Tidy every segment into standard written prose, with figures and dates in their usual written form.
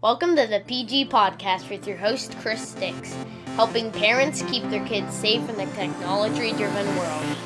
Welcome to the PG Podcast with your host, Chris Sticks, helping parents keep their kids safe in the technology-driven world.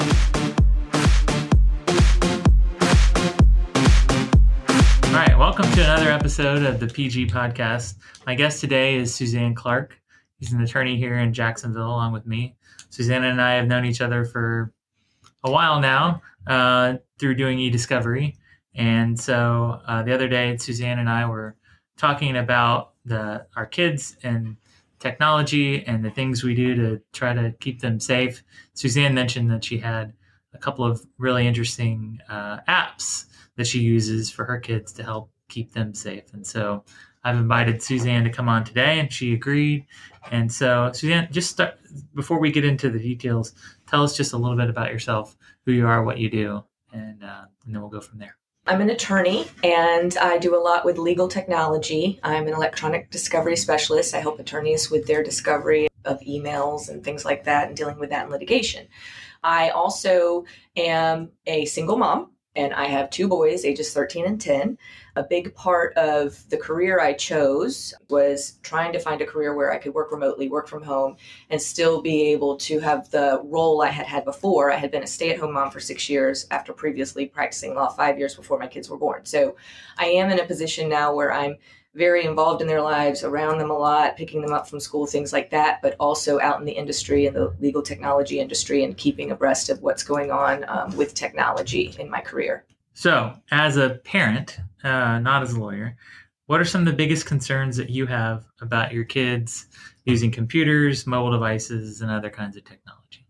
All right, welcome to another episode of the PG Podcast. My guest today is Suzanne Clark. He's an attorney here in Jacksonville along with me. Suzanne and I have known each other for a while now through doing eDiscovery. And so the other day, Suzanne and I were talking about our kids and technology and the things we do to try to keep them safe. Suzanne mentioned that she had a couple of really interesting apps that she uses for her kids to help keep them safe. And so I've invited Suzanne to come on today, and she agreed. And so, Suzanne, before we get into the details, tell us just a little bit about yourself, who you are, what you do, and then we'll go from there. I'm an attorney, and I do a lot with legal technology. I'm an electronic discovery specialist. I help attorneys with their discovery of emails and things like that and dealing with that in litigation. I also am a single mom, and I have two boys, ages 13 and 10. A big part of the career I chose was trying to find a career where I could work remotely, work from home, and still be able to have the role I had had before. I had been a stay-at-home mom for 6 years after previously practicing law 5 years before my kids were born. So I am in a position now where I'm very involved in their lives, around them a lot, picking them up from school, things like that, but also out in the industry, in the legal technology industry, and keeping abreast of what's going on with technology in my career. So as a parent, not as a lawyer, what are some of the biggest concerns that you have about your kids using computers, mobile devices, and other kinds of technology?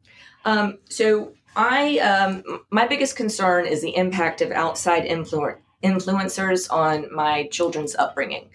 My biggest concern is the impact of outside influencers on my children's upbringing,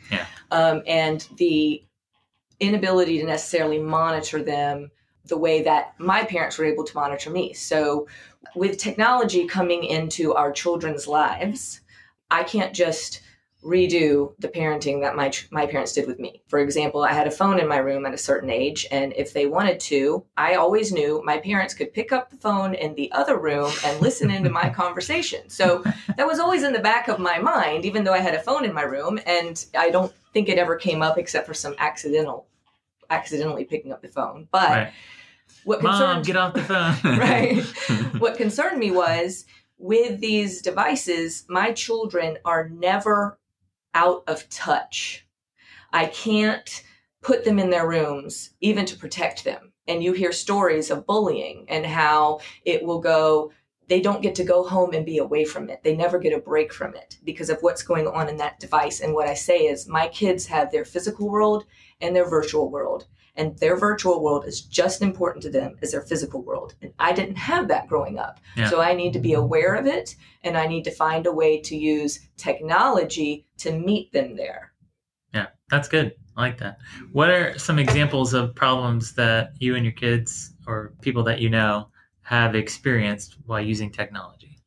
and the inability to necessarily monitor them the way that my parents were able to monitor me. So with technology coming into our children's lives, I can't just redo the parenting that my parents did with me. For example, I had a phone in my room at a certain age, and if they wanted to, I always knew my parents could pick up the phone in the other room and listen into my conversation. So that was always in the back of my mind, even though I had a phone in my room, and I don't think it ever came up except for some accidentally picking up the phone. But right. Mom, get off the phone. Right. What concerned me was with these devices, my children are never out of touch. I can't put them in their rooms even to protect them. And you hear stories of bullying and how it will go, they don't get to go home and be away from it. They never get a break from it because of what's going on in that device. And what I say is my kids have their physical world and their virtual world. And their virtual world is just as important to them as their physical world. And I didn't have that growing up. Yeah. So I need to be aware of it, and I need to find a way to use technology to meet them there. Yeah, that's good. I like that. What are some examples of problems that you and your kids or people that you know have experienced while using technology?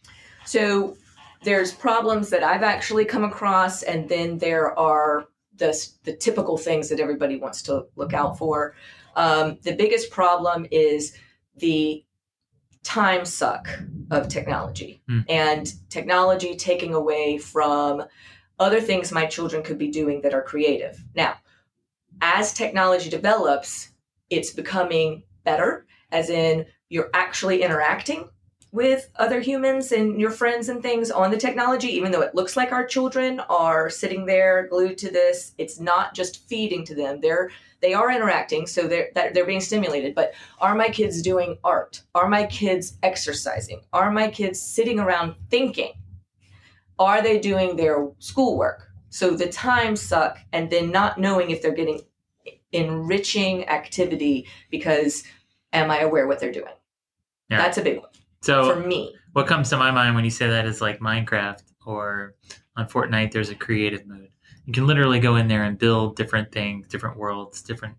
So there's problems that I've actually come across, and then there are the typical things that everybody wants to look out for. The biggest problem is the time suck of technology and technology taking away from other things my children could be doing that are creative. Now, as technology develops, it's becoming better, as in you're actually interacting with other humans and your friends and things on the technology, even though it looks like our children are sitting there glued to this. It's not just feeding to them. They are interacting, so they're being stimulated. But are my kids doing art? Are my kids exercising? Are my kids sitting around thinking? Are they doing their schoolwork? So the time suck, and then not knowing if they're getting enriching activity because am I aware what they're doing? Yeah. That's a big one. So for me, what comes to my mind when you say that is like Minecraft, or on Fortnite, there's a creative mode. You can literally go in there and build different things, different worlds, different,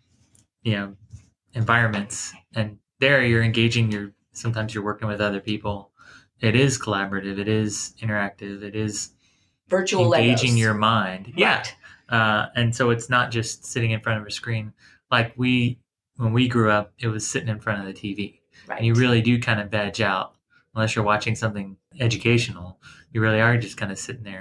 environments. And there you're engaging sometimes you're working with other people. It is collaborative. It is interactive. It is virtual engaging Legos. Your mind. Right. Yeah. And so it's not just sitting in front of a screen. Like when we grew up, it was sitting in front of the TV. Right. And you really do kind of veg out unless you're watching something educational. You really are just kind of sitting there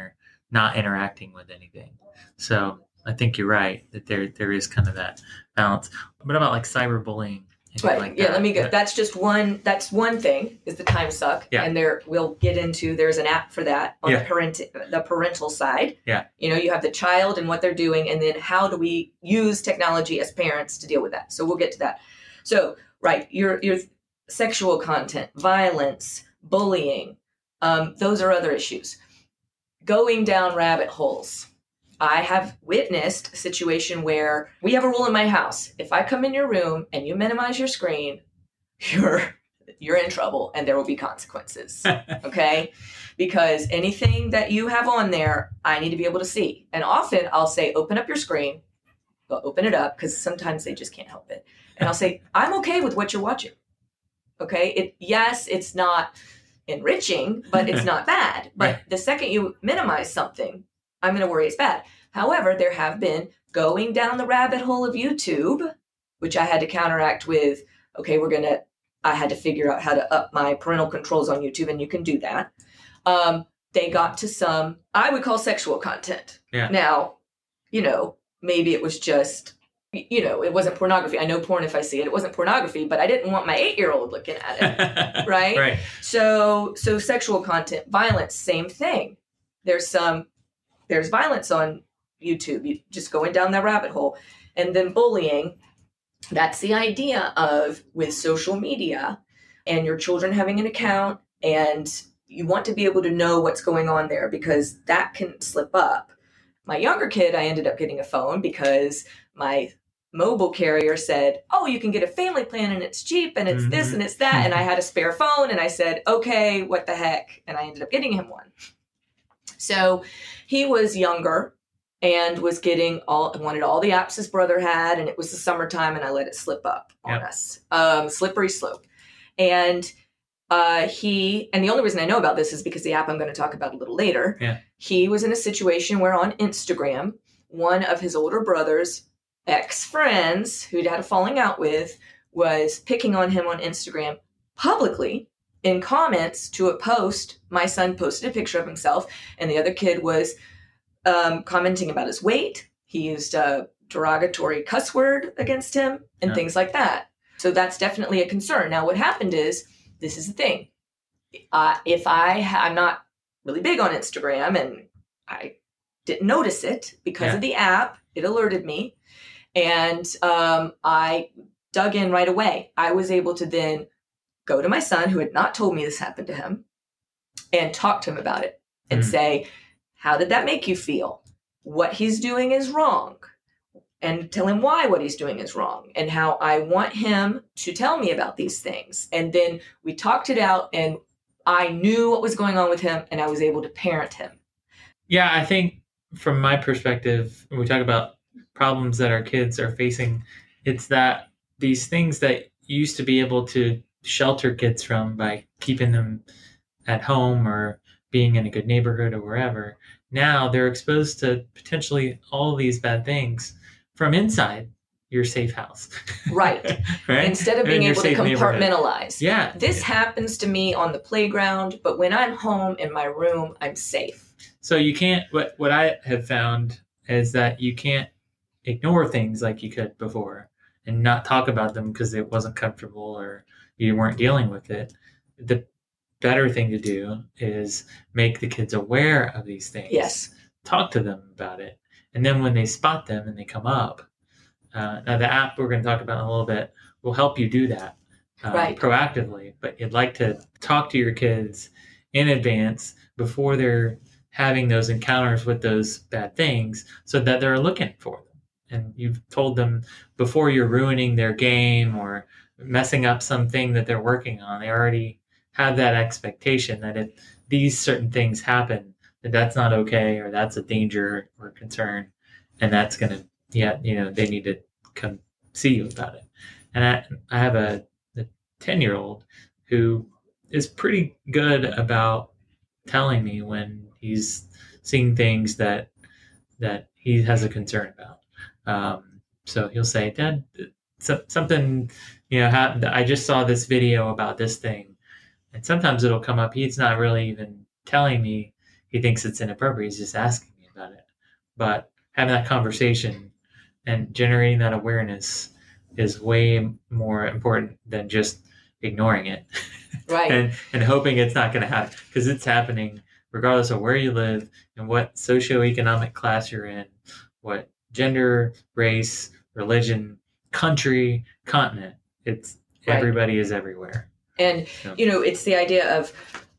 not interacting with anything. So I think you're right that there is kind of that balance. What about like cyberbullying? Right. Like yeah. that? Let me get. That's just one. That's one thing is the time suck. Yeah. And we'll get into. There's an app for that on the parental side. Yeah. You have the child and what they're doing, and then how do we use technology as parents to deal with that? So we'll get to that. So right, your sexual content, violence, bullying, those are other issues. Going down rabbit holes. I have witnessed a situation where we have a rule in my house. If I come in your room and you minimize your screen, you're in trouble and there will be consequences. Okay? Because anything that you have on there, I need to be able to see. And often I'll say, open up your screen. They'll open it up because sometimes they just can't help it. And I'll say, I'm okay with what you're watching. Okay? Yes, it's not enriching, but it's not bad. But the second you minimize something, I'm going to worry it's bad. However, there have been going down the rabbit hole of YouTube, which I had to counteract with, okay, I had to figure out how to up my parental controls on YouTube, and you can do that. They got to some, I would call sexual content. Yeah. Now, maybe it was just, it wasn't pornography. I know porn if I see it. It wasn't pornography, but I didn't want my 8-year-old looking at it. Right? Right. So sexual content, violence, same thing. There's violence on YouTube, just going down that rabbit hole. And then bullying, that's the idea of with social media and your children having an account, and you want to be able to know what's going on there because that can slip up. My younger kid, I ended up getting a phone because my mobile carrier said, oh, you can get a family plan and it's cheap and it's this and it's that. And I had a spare phone and I said, okay, what the heck? And I ended up getting him one. So he was younger and was wanted all the apps his brother had, and it was the summertime, and I let it slip up on us. Slippery slope. And the only reason I know about this is because the app I'm going to talk about a little later. Yeah. He was in a situation where on Instagram, one of his older brother's ex-friends who'd had a falling out with was picking on him on Instagram publicly. In comments to a post, my son posted a picture of himself, and the other kid was commenting about his weight. He used a derogatory cuss word against him and things like that. So that's definitely a concern. Now, what happened is, this is the thing. I'm not really big on Instagram, and I didn't notice it because of the app. It alerted me, and I dug in right away. I was able to then go to my son, who had not told me this happened to him, and talk to him about it and say, how did that make you feel? What he's doing is wrong. And tell him why what he's doing is wrong and how I want him to tell me about these things. And then we talked it out, and I knew what was going on with him, and I was able to parent him. Yeah, I think from my perspective, when we talk about problems that our kids are facing, it's that these things that you used to be able to shelter kids from by keeping them at home or being in a good neighborhood or wherever, now they're exposed to potentially all these bad things from inside your safe house. Right. Right? Instead of being able to compartmentalize. Yeah. This happens to me on the playground, but when I'm home in my room, I'm safe. So you can't, what I have found is that you can't ignore things like you could before and not talk about them because it wasn't comfortable or you weren't dealing with it. The better thing to do is make the kids aware of these things. Yes. Talk to them about it. And then when they spot them and they come up, now the app we're going to talk about in a little bit will help you do that proactively. But you'd like to talk to your kids in advance before they're having those encounters with those bad things so that they're looking for them. And you've told them before you're ruining their game or messing up something that they're working on. They already have that expectation that if these certain things happen, that's not okay, or that's a danger or concern, and that's going to, they need to come see you about it. And I have a 10-year-old who is pretty good about telling me when he's seeing things that he has a concern about. So he'll say, Dad, something, happened. I just saw this video about this thing. And sometimes it'll come up. He's not really even telling me he thinks it's inappropriate. He's just asking me about it. But having that conversation and generating that awareness is way more important than just ignoring it. Right. and hoping it's not going to happen, because it's happening regardless of where you live and what socioeconomic class you're in, what gender, race, religion, country, continent. It's Right. Everybody is everywhere. And, So, it's the idea of,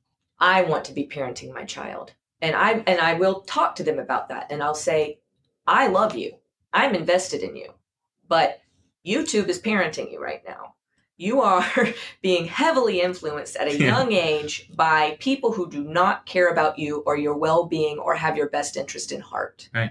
I want to be parenting my child. And I will talk to them about that. And I'll say, I love you. I'm invested in you. But YouTube is parenting you right now. You are being heavily influenced at a young age by people who do not care about you or your well-being or have your best interest in heart. Right.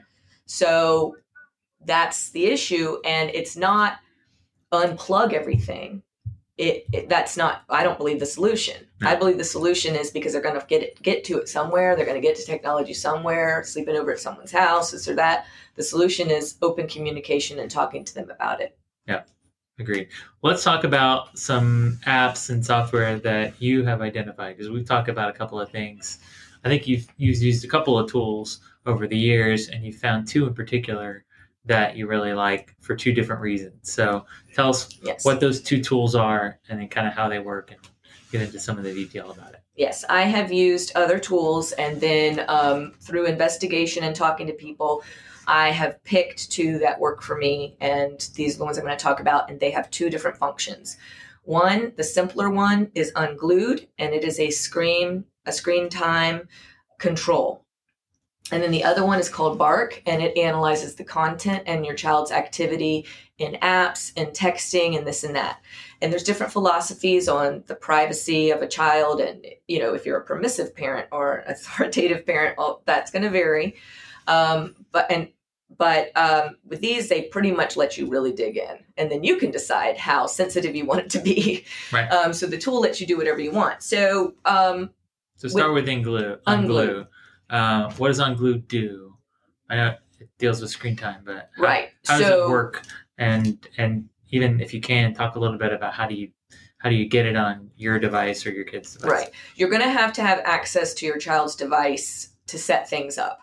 So that's the issue. And it's not unplug everything. That's not, I don't believe, the solution. No. I believe the solution is, because they're going to get to it somewhere. They're going to get to technology somewhere, sleeping over at someone's house, this or that. The solution is open communication and talking to them about it. Yeah, agreed. Let's talk about some apps and software that you have identified, because we've talked about a couple of things. I think you've used a couple of tools over the years, and you found two in particular that you really like for two different reasons. So tell us what those two tools are, and then kind of how they work, and get into some of the detail about it. Yes, I have used other tools, and then through investigation and talking to people, I have picked two that work for me, and these are the ones I'm going to talk about, and they have two different functions. One, the simpler one, is Unglued, and it is a screen time control. And then the other one is called Bark, and it analyzes the content and your child's activity in apps and texting and this and that. And there's different philosophies on the privacy of a child. And, if you're a permissive parent or an authoritative parent, well, that's going to vary. But with these, they pretty much let you really dig in. And then you can decide how sensitive you want it to be. Right. So the tool lets you do whatever you want. So start with Unglued. What does Unglued do? I know it deals with screen time, but how does it work? And even if you can, talk a little bit about how do you get it on your device or your kid's device? Right. You're going to have access to your child's device to set things up.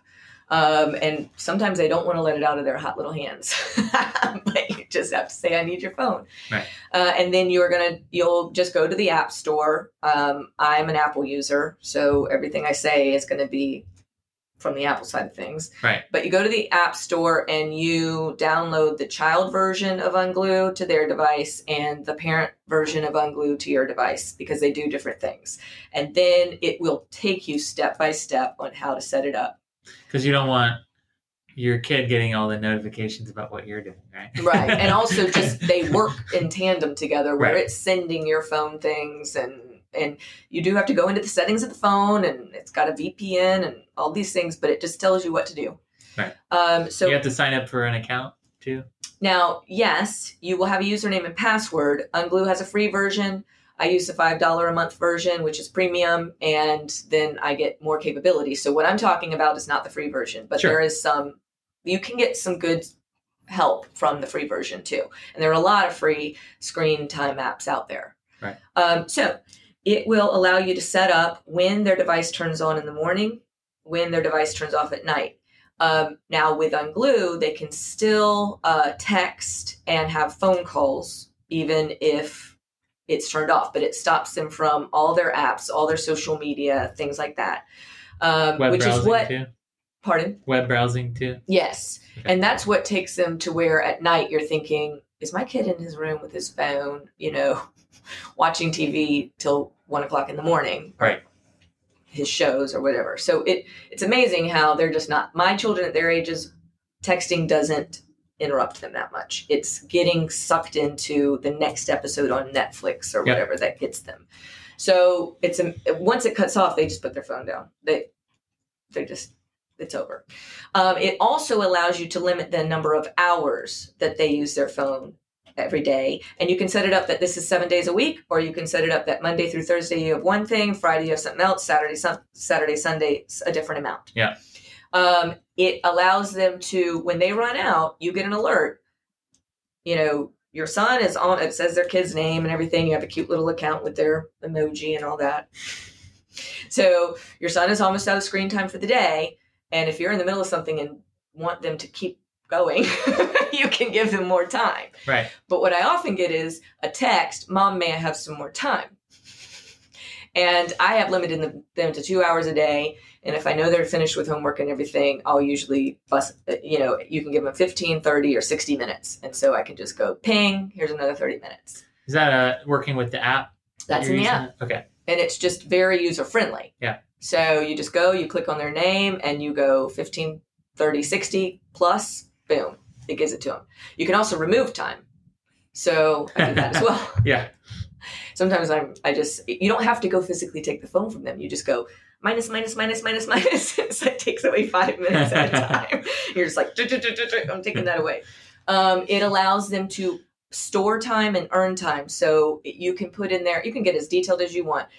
And sometimes they don't want to let it out of their hot little hands, but you just have to say, I need your phone. Right. And then you'll just go to the App Store. I'm an Apple user, so everything I say is going to be from the Apple side of things. Right. But you go to the App Store and you download the child version of Unglued to their device and the parent version of Unglued to your device, because they do different things. And then it will take you step by step on how to set it up. Because you don't want your kid getting all the notifications about what you're doing, right? Right. And also just they work in tandem together, where Right. it's sending your phone things, and you do have to go into the settings of the phone, and it's got a VPN and all these things, but it just tells you what to do. Right. So you have to sign up for an account too? Now, yes, you will have a username and password. Unglued has a free version. I use the $5 a month version, which is premium, and then I get more capability. So what I'm talking about is not the free version, but Sure. there is you can get some good help from the free version too. And there are a lot of free screen time apps out there. Right. So it will allow you to set up when their device turns on in the morning, when their device turns off at night. Now with Unglued, they can still text and have phone calls, even if it's turned off, but it stops them from all their apps, all their social media, things like that. Web which browsing is what, too? pardon? Web browsing too? Yes. Okay. And that's what takes them to where at night you're thinking, is my kid in his room with his phone, watching TV till 1:00 in the morning? Right. His shows or whatever. So it's amazing how they're just not, my children at their ages, texting doesn't interrupt them that much. It's getting sucked into the next episode on Netflix or whatever that gets them. So once it cuts off, they just put their phone down. It's over. It also allows you to limit the number of hours that they use their phone every day. And you can set it up that this is 7 days a week, or you can set it up that Monday through Thursday you have one thing, Friday you have something else, Saturday, Sunday, a different amount. Yeah. It allows them to, when they run out, you get an alert. Your son is on, it says their kid's name and everything. You have a cute little account with their emoji and all that. So your son is almost out of screen time for the day. And if you're in the middle of something and want them to keep going, you can give them more time. Right. But what I often get is a text, Mom, may I have some more time? And I have limited them to 2 hours a day. And if I know they're finished with homework and everything, I'll usually you can give them 15, 30, or 60 minutes. And so I can just go, ping, here's another 30 minutes. Is that working with the app? That's in the app. Okay. And it's just very user-friendly. Yeah. So you just go, you click on their name, and you go 15, 30, 60 plus, boom, it gives it to them. You can also remove time. So I do that as well. Yeah. Sometimes you don't have to go physically take the phone from them. You just go minus. So it takes away 5 minutes at a time. You're just like, I'm taking that away. It allows them to store time and earn time. So you can put in there, you can get as detailed as you want.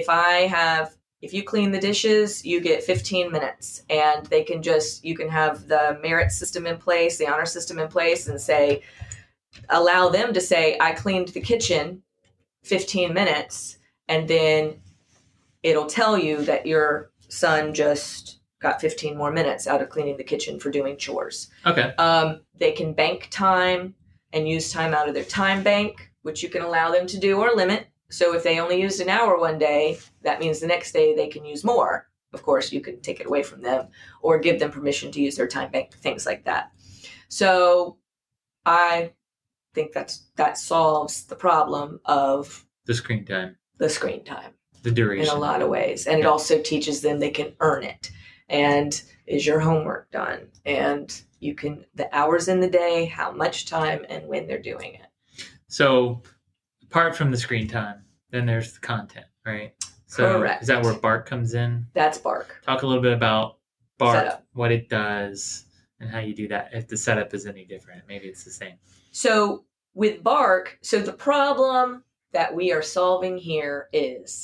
If you clean the dishes, you get 15 minutes, and you can have the merit system in place, the honor system in place, and allow them to say, I cleaned the kitchen 15 minutes, and then it'll tell you that your son just got 15 more minutes out of cleaning the kitchen for doing chores. Okay. They can bank time and use time out of their time bank, which you can allow them to do or limit. So if they only used an hour one day, that means the next day they can use more. Of course, you can take it away from them or give them permission to use their time bank, things like that. So I think that solves the problem of the screen time, the duration, in a lot of ways. And it also teaches them they can earn it. And is your homework done? And the hours in the day, how much time, and when they're doing it. So apart from the screen time, then there's the content, right? So Correct. Is that where Bark comes in? That's Bark. Talk a little bit about Bark, Setup. What it does, and how you do that. If the setup is any different, maybe it's the same. So with Bark, the problem that we are solving here is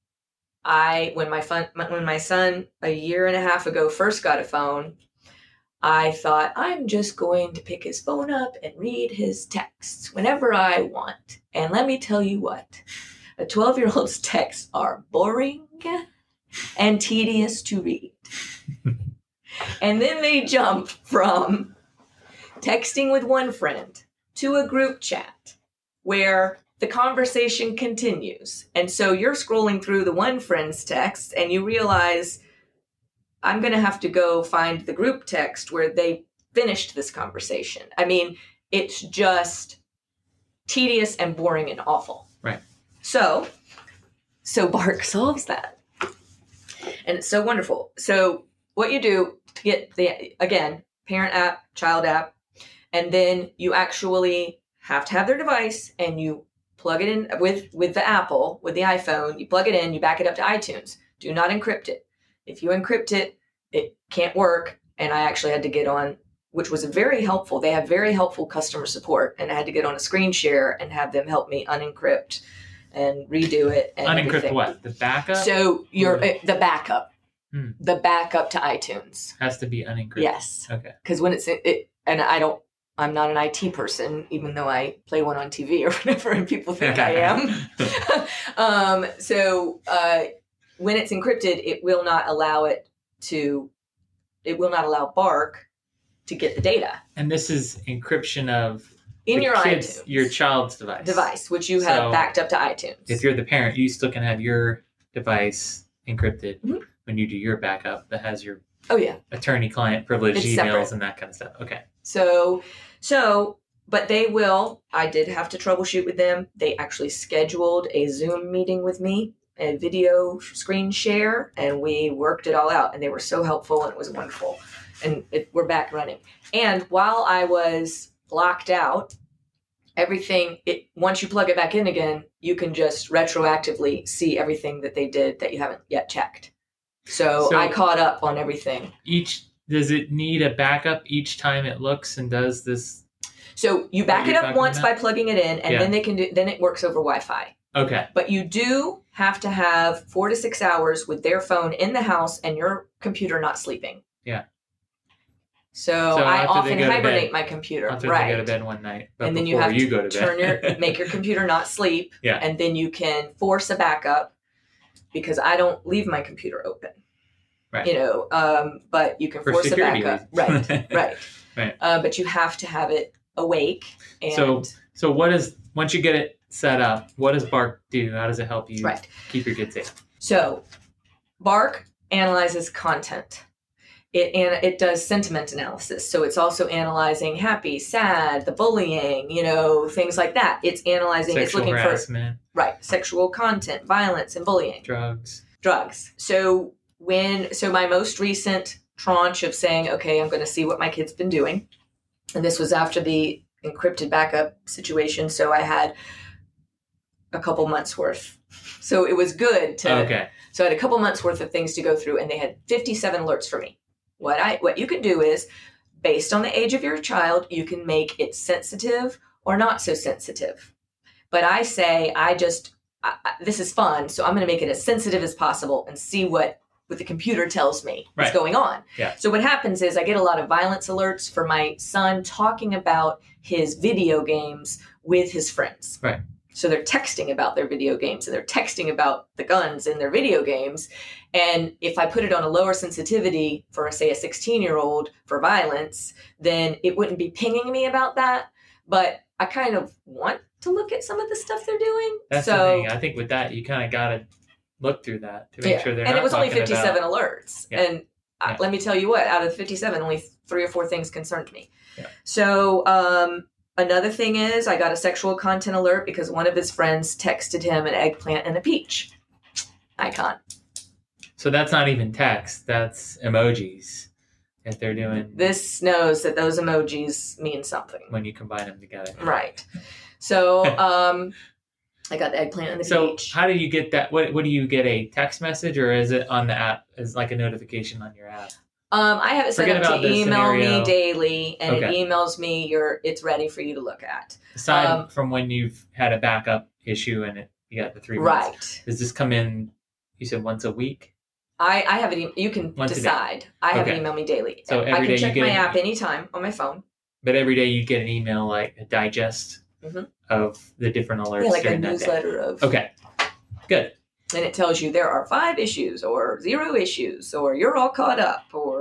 when my son a year and a half ago first got a phone, I thought, I'm just going to pick his phone up and read his texts whenever I want. And let me tell you what, a 12-year-old's texts are boring and tedious to read. And then they jump from texting with one friend to a group chat where the conversation continues. And so you're scrolling through the one friend's text and you realize, I'm going to have to go find the group text where they finished this conversation. I mean, it's just tedious and boring and awful. Right. So Bark solves that. And it's so wonderful. So what you do to get parent app, child app, and then you actually have to have their device and you plug it in with the Apple, with the iPhone, you plug it in, you back it up to iTunes. Do not encrypt it. If you encrypt it, it can't work. And I actually had to get on, which was very helpful. They have very helpful customer support. And I had to get on a screen share and have them help me unencrypt and redo it. And unencrypt everything. What? The backup? So the backup. The backup to iTunes. Has to be unencrypted. Yes. Okay. Because when I'm not an IT person, even though I play one on TV or whatever, and people think I am. When it's encrypted, it will not allow Bark to get the data. And this is encryption of in your iTunes, your child's device, which you have backed up to iTunes. If you're the parent, you still can have your device encrypted when you do your backup that has your attorney-client privileged emails separate. And that kind of stuff. Okay. But they will. I did have to troubleshoot with them. They actually scheduled a Zoom meeting with me, a video screen share, and we worked it all out. And they were so helpful, and it was wonderful. And we're back running. And while I was locked out, once you plug it back in again, you can just retroactively see everything that they did that you haven't yet checked. So I caught up on everything. Does it need a backup each time it looks and does this? So you back it up once by plugging it in, and then it works over Wi-Fi. Okay. But you do have to have 4 to 6 hours with their phone in the house and your computer not sleeping. Yeah. So I often hibernate my computer. After they go to bed one night, but and then you have to go to bed. Make your computer not sleep. Yeah. And then you can force a backup. because I don't leave my computer open. Right. But you can For force a security backup. reasons. Right. Right. But you have to have it awake. And So once you get it set up, what does Bark do? How does it help you keep your kids safe? So Bark analyzes content. It does sentiment analysis. So it's also analyzing happy, sad, the bullying, things like that. It's analyzing, Sexual it's looking harassment. for sexual content, violence, and bullying. Drugs. So my most recent tranche of saying, okay, I'm going to see what my kid's been doing. And this was after the encrypted backup situation. So I had a couple months worth. So it was good So I had a couple months worth of things to go through, and they had 57 alerts for me. What you can do is, based on the age of your child, you can make it sensitive or not so sensitive. But I say, this is fun, so I'm going to make it as sensitive as possible and see what the computer tells me is going on. Yeah. So what happens is I get a lot of violence alerts for my son talking about his video games with his friends. Right. So they're texting about their video games, and they're texting about the guns in their video games. And if I put it on a lower sensitivity for, say, a 16-year-old for violence, then it wouldn't be pinging me about that. But I kind of want to look at some of the stuff they're doing. That's the thing. I think with that, you kind of got to look through that to make sure they're not. And it was only 57 about... alerts. Yeah. And let me tell you what, out of the 57, only 3 or 4 things concerned me. Yeah. So, another thing is I got a sexual content alert because one of his friends texted him an eggplant and a peach icon. So that's not even text. That's emojis that they're doing. This knows that those emojis mean something. When you combine them together. Right. So I got the eggplant and the peach. So how do you get that? What do you get, a text message, or is it on the app as like a notification on your app? I have it set up to email me daily, and it emails me it's ready for you to look at. Aside from when you've had a backup issue and you got the 3 months. Right. Does this come in, you said once a week? I have it, you can decide. I have it email me daily. So I can check my app anytime on my phone. But every day you get an email, like a digest of the different alerts. Yeah, like a newsletter of. Okay, good. And it tells you there are 5 issues or 0 issues, or you're all caught up,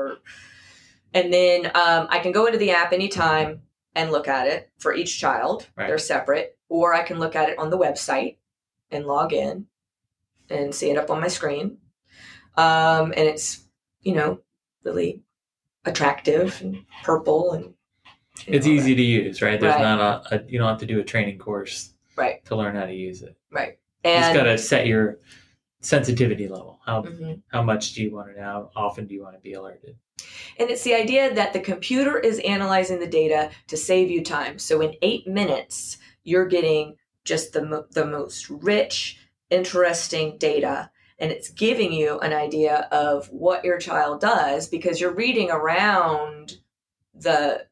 and then I can go into the app anytime and look at it for each child. Right. They're separate, or I can look at it on the website and log in and see it up on my screen. And it's, really attractive and purple, and it's easy to use, right? There's not you don't have to do a training course to learn how to use it. Right. And you just got to set your sensitivity level. How much do you want it? How often do you want to be alerted? And it's the idea that the computer is analyzing the data to save you time. So in 8 minutes, you're getting just the most rich, interesting data. And it's giving you an idea of what your child does, because you're reading around the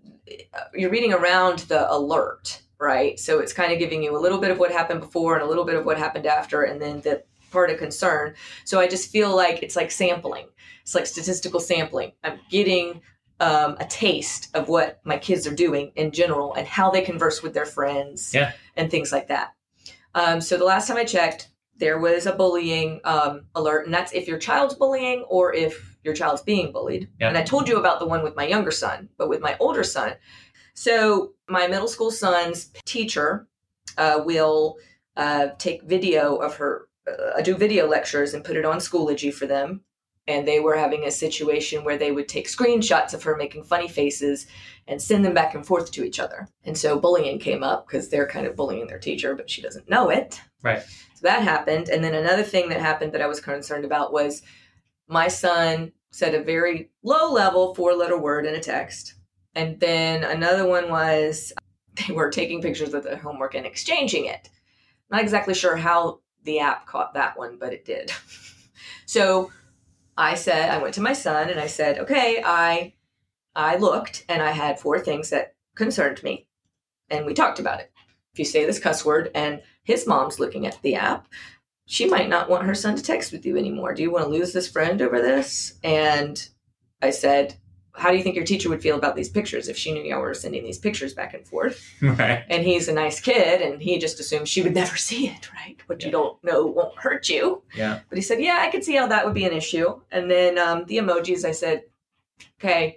alert, right? So it's kind of giving you a little bit of what happened before and a little bit of what happened after, and then the part of concern. So I just feel like it's like sampling. It's like statistical sampling. I'm getting a taste of what my kids are doing in general and how they converse with their friends and things like that. So the last time I checked, there was a bullying alert, and that's if your child's bullying or if your child's being bullied. Yep. And I told you about the one with my younger son, but with my older son. So my middle school son's teacher will take video of her, do video lectures and put it on Schoology for them. And they were having a situation where they would take screenshots of her making funny faces and send them back and forth to each other. And so bullying came up because they're kind of bullying their teacher, but she doesn't know it. Right. So that happened. And then another thing that happened that I was concerned about was my son said a very low level 4-letter word in a text. And then another one was they were taking pictures of the homework and exchanging it. Not exactly sure how the app caught that one, but it did. So I went to my son and I said, okay, I looked and I had 4 things that concerned me. And we talked about it. If you say this cuss word and his mom's looking at the app, she might not want her son to text with you anymore. Do you want to lose this friend over this? And I said, how do you think your teacher would feel about these pictures if she knew y'all were sending these pictures back and forth? Right. And he's a nice kid, and he just assumed she would never see it, right? What you don't know won't hurt you. Yeah. But he said, yeah, I could see how that would be an issue. And then the emojis, I said, okay,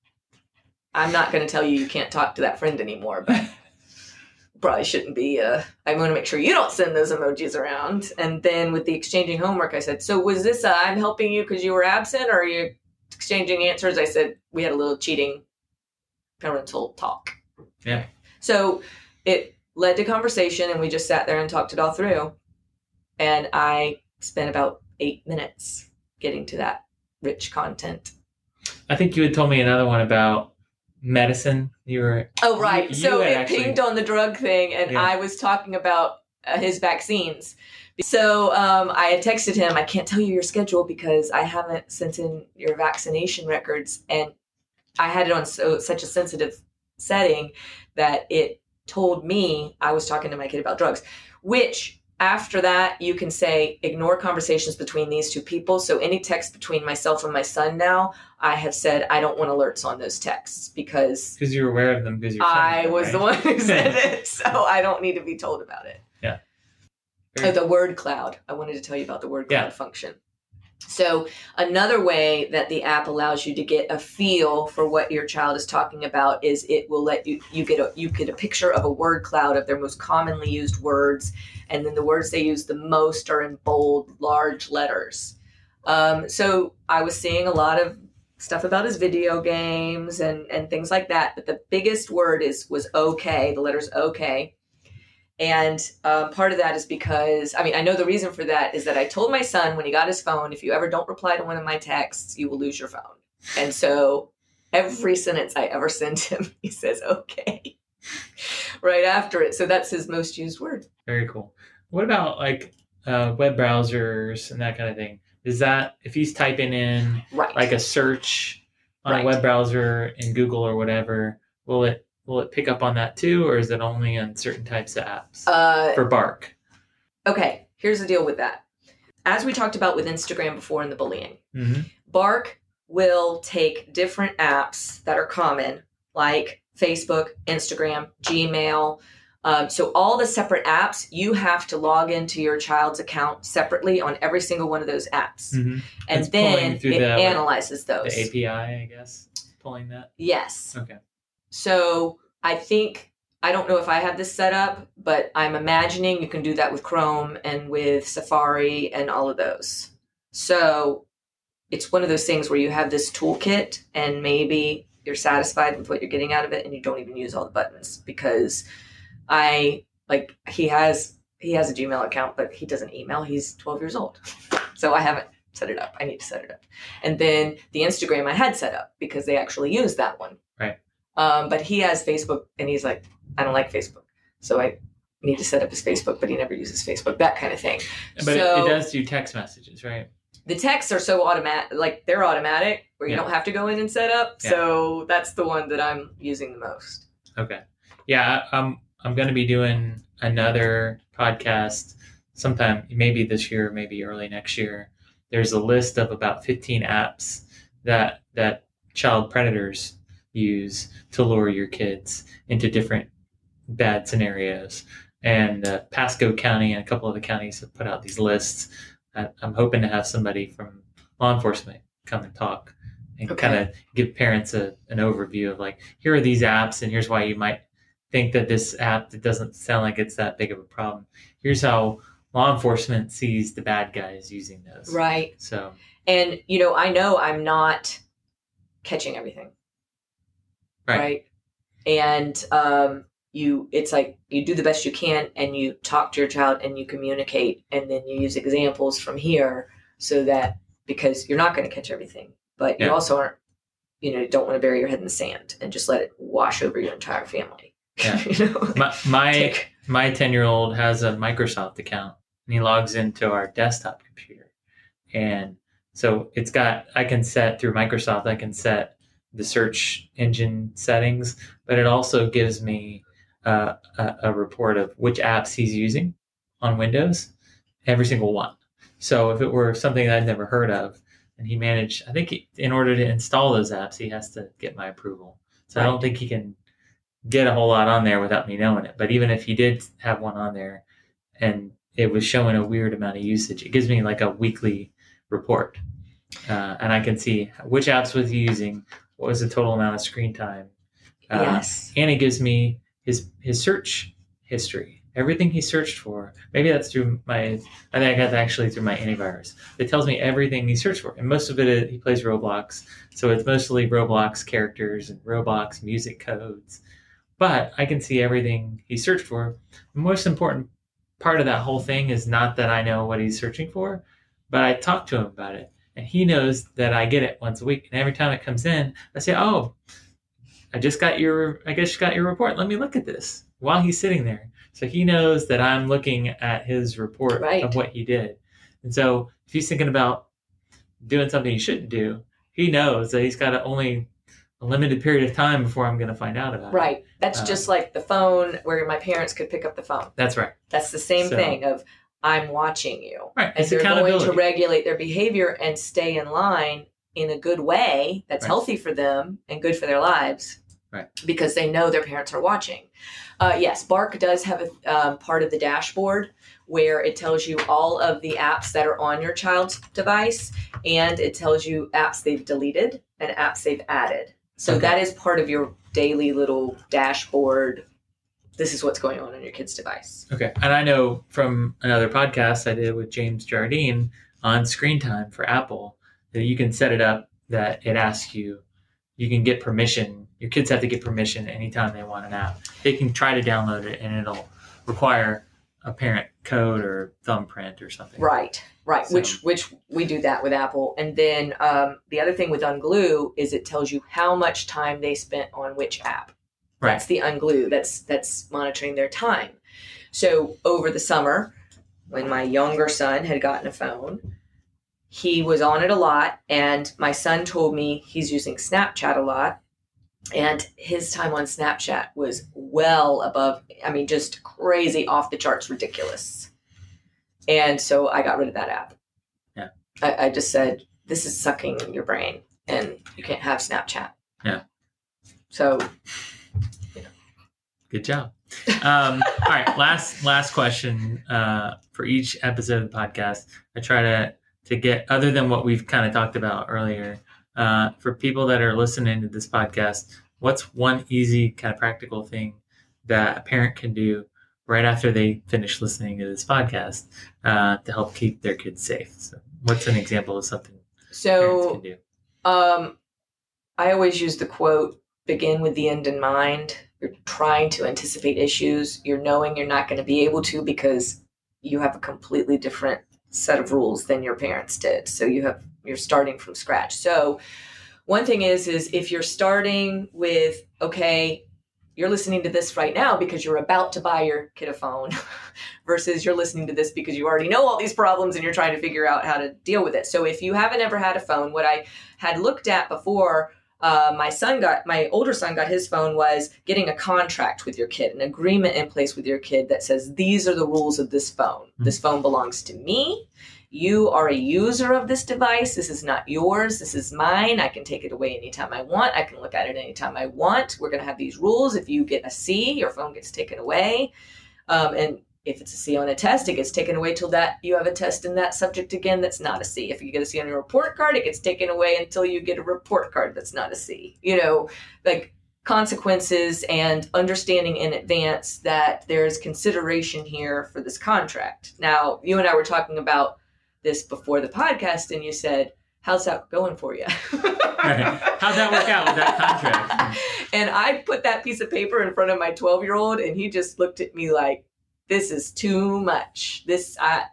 I'm not going to tell you can't talk to that friend anymore, but probably shouldn't be. I want to make sure you don't send those emojis around. And then with the exchanging homework, I said, so was this I'm helping you because you were absent, or are you exchanging answers? I said, we had a little cheating parental talk. Yeah. So it led to conversation, and we just sat there and talked it all through. And I spent about 8 minutes getting to that rich content. I think you had told me another one about medicine. You were right. You So had it actually pinged on the drug thing, and Yeah. I was talking about his vaccines. So I had texted him, I can't tell you your schedule because I haven't sent in your vaccination records. And I had it on such a sensitive setting that it told me I was talking to my kid about drugs, which after that, you can say, ignore conversations between these two people. So any text between myself and my son now, I have said, I don't want alerts on those texts because you're aware of them because you're I was the one who said it. So I don't need to be told about it. Yeah. The word cloud. I wanted to tell you about the word cloud function. So another way that the app allows you to get a feel for what your child is talking about is it will let you get a picture of a word cloud of their most commonly used words, and then the words they use the most are in bold, large letters. So I was seeing a lot of stuff about his video games and things like that, but the biggest word was okay. The letter's okay. And part of that is because, I know the reason for that is that I told my son when he got his phone, if you ever don't reply to one of my texts, you will lose your phone. And so every sentence I ever send him, he says, okay, right after it. So that's his most used word. Very cool. What about like web browsers and that kind of thing? Is that if he's typing in like a search on a web browser in Google or whatever, will it pick up on that too, or is it only on certain types of apps for Bark? Okay, here's the deal with that. As we talked about with Instagram before in the bullying, Bark will take different apps that are common, like Facebook, Instagram, Gmail. So all the separate apps, you have to log into your child's account separately on every single one of those apps. And then it analyzes those. The API, I guess, pulling that? Yes. Okay. So I don't know if I have this set up, but I'm imagining you can do that with Chrome and with Safari and all of those. So it's one of those things where you have this toolkit and maybe you're satisfied with what you're getting out of it and you don't even use all the buttons, because he has a Gmail account, but he doesn't email. He's 12 years old. So I haven't set it up. I need to set it up. And then the Instagram I had set up because they actually use that one. Right. But he has Facebook and he's like, I don't like Facebook. So I need to set up his Facebook, but he never uses Facebook, that kind of thing. But it does do text messages, right? The texts are so automatic, they're automatic where you don't have to go in and set up. Yeah. So that's the one that I'm using the most. Okay. Yeah. I'm going to be doing another podcast sometime, maybe this year, maybe early next year. There's a list of about 15 apps that child predators use to lure your kids into different bad scenarios. And Pasco County and a couple of the counties have put out these lists. I'm hoping to have somebody from law enforcement come and talk and kind of give parents an overview of like, here are these apps and here's why you might think that this app that doesn't sound like it's that big of a problem. Here's how law enforcement sees the bad guys using those. Right. So, and I know I'm not catching everything. Right. And it's like you do the best you can and you talk to your child and you communicate and then you use examples from here so that, because you're not going to catch everything, but you also aren't, you don't want to bury your head in the sand and just let it wash over your entire family. Yeah. My 10-year-old has a Microsoft account and he logs into our desktop computer. And so I can set through Microsoft, I can set the search engine settings, but it also gives me a report of which apps he's using on Windows, every single one. So if it were something that I'd never heard of, and he managed. I think in order to install those apps, he has to get my approval. So I don't think he can get a whole lot on there without me knowing it. But even if he did have one on there, and it was showing a weird amount of usage, it gives me like a weekly report, and I can see which apps was he using, what was the total amount of screen time. Yes. And it gives me his search history, everything he searched for. Maybe that's through I think I got that actually through my antivirus. It tells me everything he searched for. And most of it, he plays Roblox. So it's mostly Roblox characters and Roblox music codes. But I can see everything he searched for. The most important part of that whole thing is not that I know what he's searching for, but I talk to him about it. And he knows that I get it once a week. And every time it comes in, I say, oh, I guess you got your report. Let me look at this while he's sitting there. So he knows that I'm looking at his report of what he did. And so if he's thinking about doing something he shouldn't do, he knows that he's got only a limited period of time before I'm going to find out about it. Right. That's just like the phone where my parents could pick up the phone. That's right. That's the same thing of I'm watching you. Right. And they're going to regulate their behavior and stay in line in a good way that's healthy for them and good for their lives. Right. Because they know their parents are watching. Yes, Bark does have a part of the dashboard where it tells you all of the apps that are on your child's device, and it tells you apps they've deleted and apps they've added. So that is part of your daily little dashboard. This is what's going on your kid's device. Okay. And I know from another podcast I did with James Jardine on screen time for Apple that you can set it up that it asks you can get permission. Your kids have to get permission anytime they want an app. They can try to download it, and it'll require a parent code or thumbprint or something. Right. So, which we do that with Apple. And then the other thing with Unglue is it tells you how much time they spent on which app. Right. That's the Unglue. That's monitoring their time. So over the summer, when my younger son had gotten a phone, he was on it a lot, and my son told me he's using Snapchat a lot, and his time on Snapchat was well above, just crazy, off the charts, ridiculous. And so I got rid of that app. Yeah. I just said, this is sucking your brain, and you can't have Snapchat. Yeah. So, Good job. All right, last question for each episode of the podcast. I try to get, other than what we've kind of talked about earlier, for people that are listening to this podcast, what's one easy kind of practical thing that a parent can do right after they finish listening to this podcast to help keep their kids safe? So what's an example of something parents can do? I always use the quote, begin with the end in mind. You're trying to anticipate issues. You're knowing you're not going to be able to because you have a completely different set of rules than your parents did. So you're starting from scratch. So one thing is if you're starting with, okay, you're listening to this right now because you're about to buy your kid a phone versus you're listening to this because you already know all these problems and you're trying to figure out how to deal with it. So if you haven't ever had a phone, what I had looked at before my older son got his phone was getting a contract with your kid, an agreement in place with your kid that says, these are the rules of this phone. Mm-hmm. This phone belongs to me. You are a user of this device. This is not yours. This is mine. I can take it away anytime I want. I can look at it anytime I want. We're going to have these rules. If you get a C, your phone gets taken away. And if it's a C on a test, it gets taken away till that you have a test in that subject again that's not a C. If you get a C on your report card, it gets taken away until you get a report card that's not a C. Like consequences and understanding in advance that there's consideration here for this contract. Now, you and I were talking about this before the podcast, and you said, how's that going for you? Right. How'd that work out with that contract? And I put that piece of paper in front of my 12-year-old, and he just looked at me like, this is too much. You're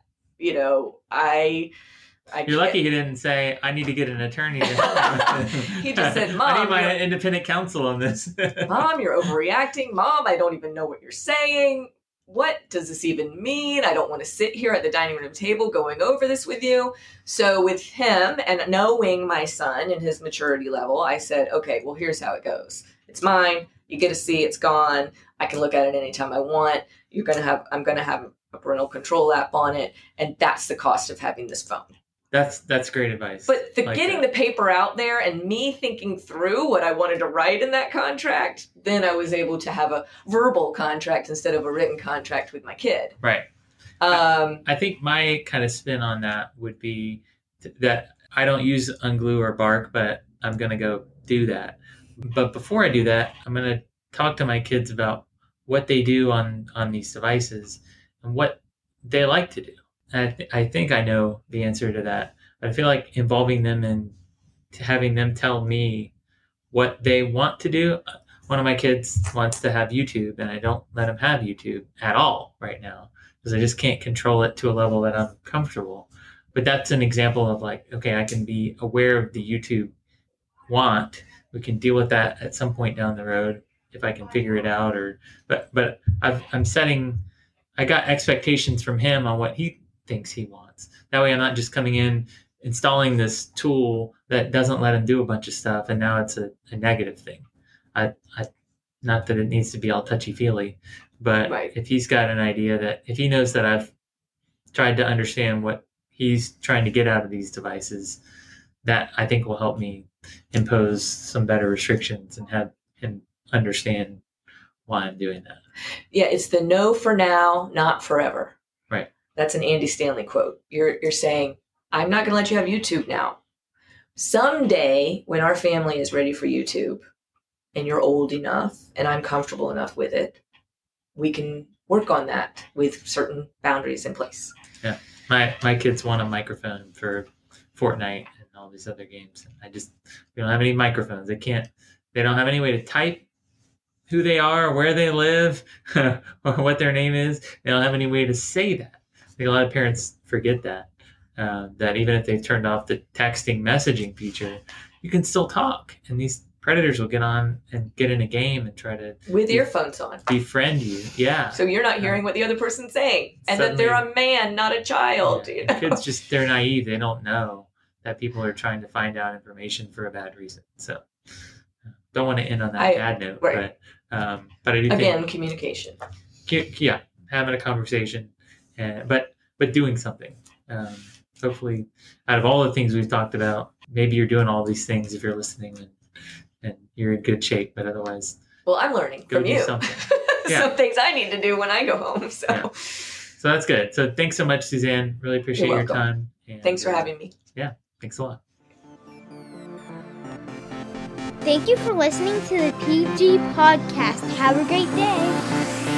lucky he didn't say, I need to get an attorney to help. He just said, Mom, I need my independent counsel on this. Mom, you're overreacting. Mom, I don't even know what you're saying. What does this even mean? I don't want to sit here at the dining room table going over this with you. So with him and knowing my son and his maturity level, I said, okay, well, here's how it goes. It's mine. You get a C, it's gone. I can look at it anytime I want. I'm going to have a parental control app on it. And that's the cost of having this phone. That's great advice. But getting the paper out there and me thinking through what I wanted to write in that contract, then I was able to have a verbal contract instead of a written contract with my kid. Right. I think my kind of spin on that would be that I don't use Unglue or Bark, but I'm going to go do that. But before I do that, I'm going to talk to my kids about what they do on these devices and what they like to do. I think I know the answer to that. But I feel like involving them and having them tell me what they want to do. One of my kids wants to have YouTube, and I don't let him have YouTube at all right now because I just can't control it to a level that I'm comfortable. But that's an example of like, okay, I can be aware of the YouTube want. We can deal with that at some point down the road if I can figure it out. But I got expectations from him on what he thinks he wants. That way I'm not just coming in, installing this tool that doesn't let him do a bunch of stuff, and now it's a negative thing. Not that it needs to be all touchy-feely, but if he's got an idea that, if he knows that I've tried to understand what he's trying to get out of these devices, that I think will help me impose some better restrictions and have him understand why I'm doing that. Yeah, it's the no for now, not forever. Right. That's an Andy Stanley quote. You're saying, I'm not going to let you have YouTube now. Someday, when our family is ready for YouTube and you're old enough and I'm comfortable enough with it, we can work on that with certain boundaries in place. Yeah. My kids want a microphone for Fortnite and all these other games. We don't have any microphones. They don't have any way to type who they are, where they live, or what their name is. They don't have any way to say that. I think a lot of parents forget that even if they've turned off the texting messaging feature, you can still talk. And these predators will get on and get in a game and try to... With earphones on. Befriend you. Yeah. So you're not hearing what the other person's saying. And that they're a man, not a child. Yeah. You know? Kids they're naive. They don't know that people are trying to find out information for a bad reason. So don't want to end on that bad note. Right. But I do think... communication. Yeah. Having a conversation. But doing something. Hopefully, out of all the things we've talked about, maybe you're doing all these things if you're listening and you're in good shape. But otherwise, well, I'm learning from you. Something. Some things I need to do when I go home. So that's good. So thanks so much, Suzanne. Really appreciate your time. And, thanks for having me. Yeah, thanks a lot. Thank you for listening to the PG Podcast. Have a great day.